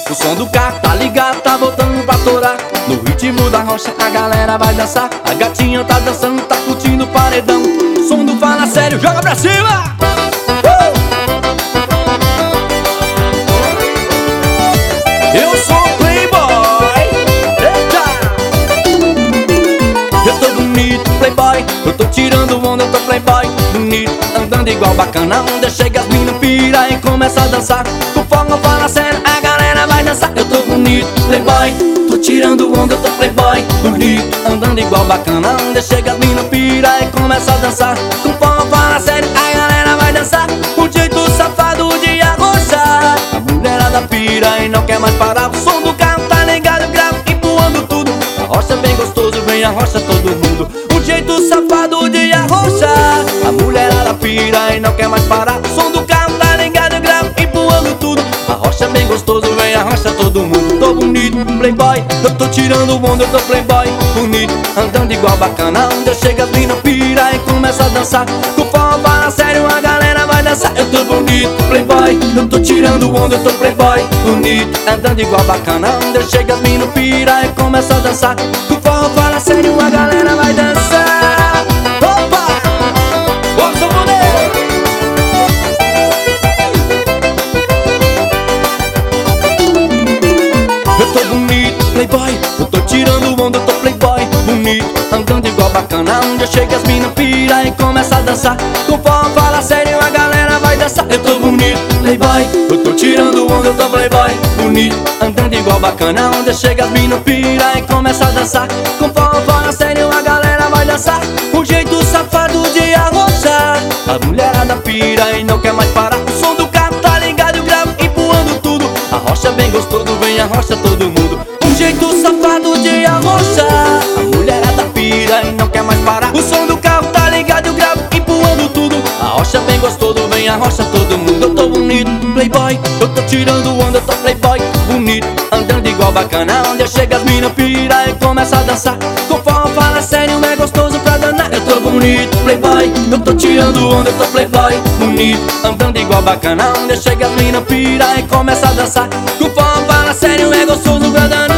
O som do carro tá ligado, tá voltando pra torar. No ritmo da rocha a galera vai dançar. A gatinha tá dançando, tá curtindo o paredão. O som do Fala Sério, joga pra cima! Eu sou o Playboy. Eita! Eu tô bonito, Playboy. Eu tô tirando onda, eu tô Playboy. Bonito, andando igual bacana. Onde chega as mina pira e começa a dançar. Com fogo, Fala Sério, a galera vai dançar. Eu tô bonito, Playboy. Tô tirando onda, eu tô Playboy. Bonito, andando igual bacana. Onde chega as mina pira e começa a dançar. Com fogo, Fala Sério, a galera vai dançar. Um jeito safado de arrochar. A mulherada pira e não quer mais parar. O som do carro tá ligado, grave, empurrando tudo. A rocha bem gostoso, vem a rocha todo mundo. Um jeito safado de arrochar. A mulherada pira e não quer mais parar. O som do carro tá ligado, grave, empurrando tudo. A rocha bem gostoso, vem a rocha todo mundo. Tô bonito, Playboy, eu tô tirando onda, eu tô Playboy. Bonito, andando igual bacana. Onde eu chego as mina pira e começa a dançar. Com forró, Fala Sério, a galera vai dançar. Eu tô bonito, Playboy, eu tô tirando onda, eu tô Playboy. Bonito, andando igual bacana. Onde eu chego as mina pira e começa a dançar. Com forró, Fala Sério, a galera vai dançar. Opa! Vamos poder! Eu tô bonito, Playboy, eu tô tirando onda, eu tô Playboy. Bonito, andando igual bacana. Onde eu chego as mina pira e começa a dançar. Com forró, Fala Sério, a galera vai dançar. Eu tô bonito, Playboy, eu tô tirando onda, eu tô Playboy. Bonito, andando igual bacana. Onde eu chego as mina pira e começa a dançar. Com forró, Fala Sério, a galera vai dançar. Um jeito safado de arrochar. A mulherada pira e não quer mais parar. O som do carro tá ligado, grave, empurrando tudo. A rocha bem gostoso, vem a rocha todo mundo. Um jeito safado de arrochar. A mulherada pira e não quer mais parar. O som do carro tá ligado, grave, empurrando tudo. A rocha bem gostoso, vem a rocha todo mundo. Eu tô bonito, Playboy, eu tô tirando onda, eu tô Playboy. Bonito, andando igual bacana. Onde eu chego as mina pira e começa a dançar. Com forró, Fala Sério, é gostoso pra danar. Eu tô bonito, Playboy, eu tô tirando onda, eu tô Playboy. Bonito, andando igual bacana. Onde eu chego as mina pira e começa a dançar. Com forró, Fala Sério, é gostoso pra danar.